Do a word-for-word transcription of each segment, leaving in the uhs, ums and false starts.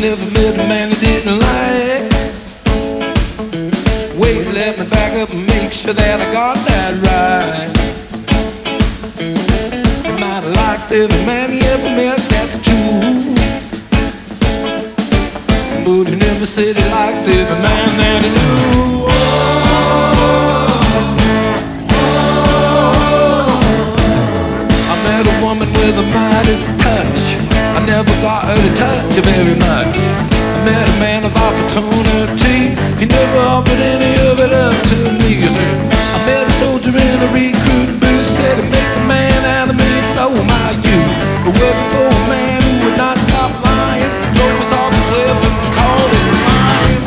never met a man that didn't like. Wait, let me back up and make sure that I got that right. You might have liked every man you ever met, that's true. But he never said he liked every man that he knew. Oh, oh. I met a woman with a Midas touch. I never got her to touch her very much. I met a man of opportunity. He never offered any of it up to me. I said, I met a soldier in a recruit booth. Said he'd make a man out of me and stole my youth. But working for a man who would not stop lying, drove us off the cliff and called it flying.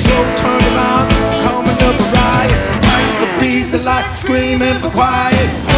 Screaming for quiet.